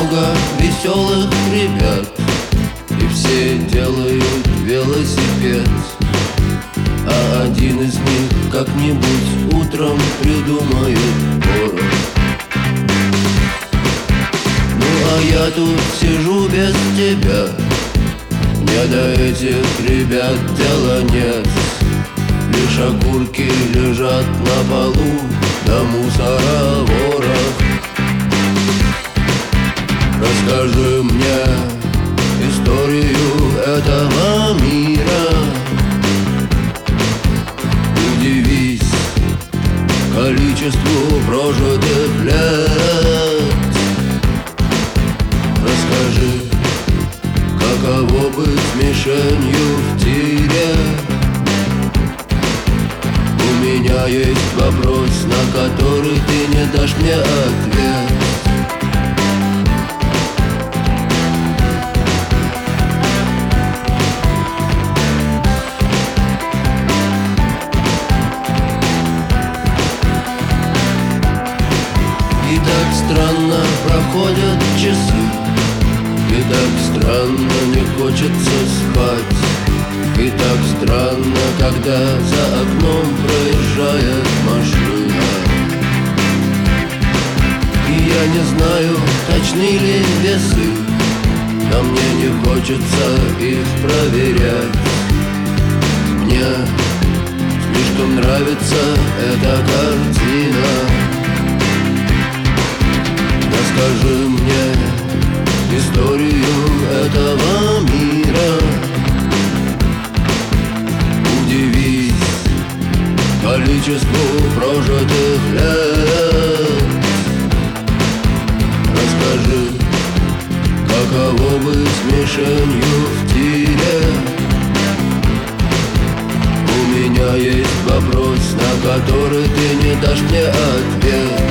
много веселых ребят, и все делают велосипед. А один из них как-нибудь утром придумает город. Ну а я тут сижу без тебя, мне до этих ребят дела нет. Лишь окурки лежат на полу, да мусора ворох. Расскажи мне историю этого мира, удивись количеству прожитых лет. Расскажи, каково быть мишенью в тире. У меня есть вопрос, на который ты не дашь мне ответ. И так странно проходят часы, и так странно не хочется спать. И так странно, когда за окном проезжает машина. И я не знаю, точны ли весы, но мне не хочется их проверять. Мне слишком нравится эта картина. Расскажи мне историю этого мира, удивись количеству прожитых лет. Расскажи, каково быть мишенью в тире. У меня есть вопрос, на который ты не дашь мне ответ.